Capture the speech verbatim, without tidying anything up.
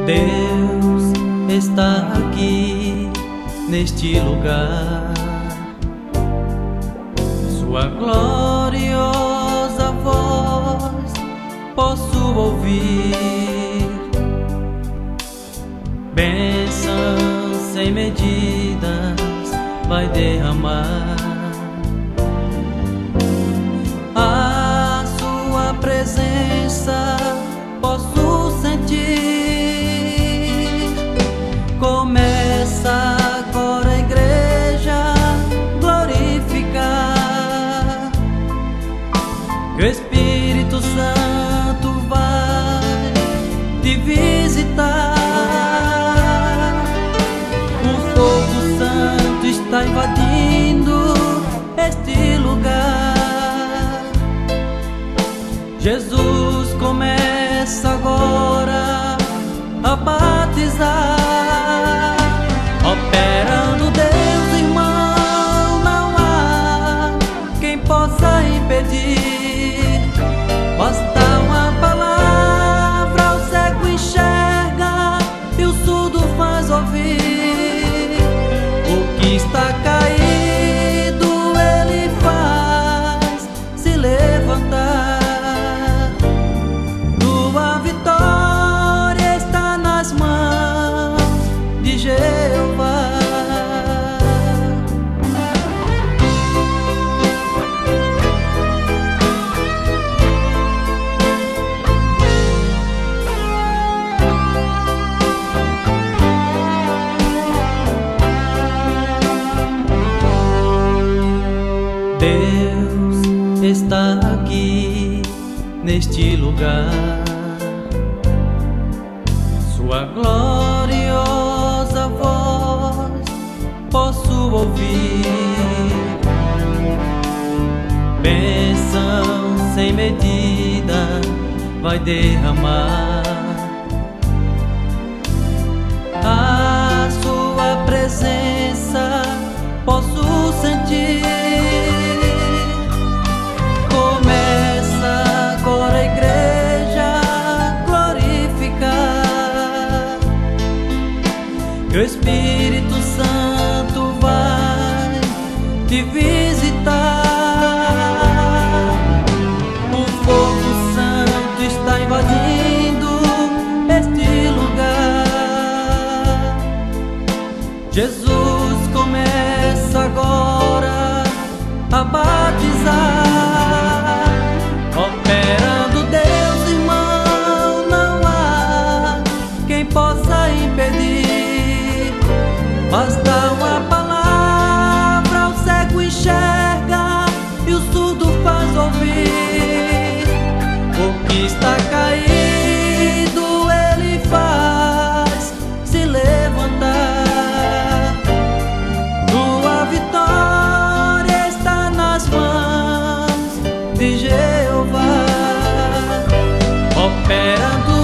Deus está aqui neste lugar. Sua gloriosa voz posso ouvir. Bênçãos sem medidas vai derramar. A sua presença posso sentir. Começa agora a igreja glorificar, que o Espírito Santo vai te visitar. O fogo santo está invadindo este lugar. Jesus começa agora a batizar. Operando Deus, irmão, não há quem possa impedir. Basta uma palavra, o cego enxerga e o surdo faz ouvir. O que está caído ele faz se levantar. Tua vitória está nas mãos de Jeová. Deus está aqui neste lugar. Sua gloriosa voz posso ouvir. Bênção sem medida vai derramar. A sua presença posso sentir. Começa agora a igreja glorificar, que o Espírito Santo vai te visitar. O fogo santo está invadindo este lugar. Jesus começa agora a batizar. Operando Deus, irmão, não há quem possa impedir. Basta uma palavra, o cego enxerga e o surdo faz ouvir. O que está caído ele faz se levantar. Tua vitória está nas mãos de Jeová. Operando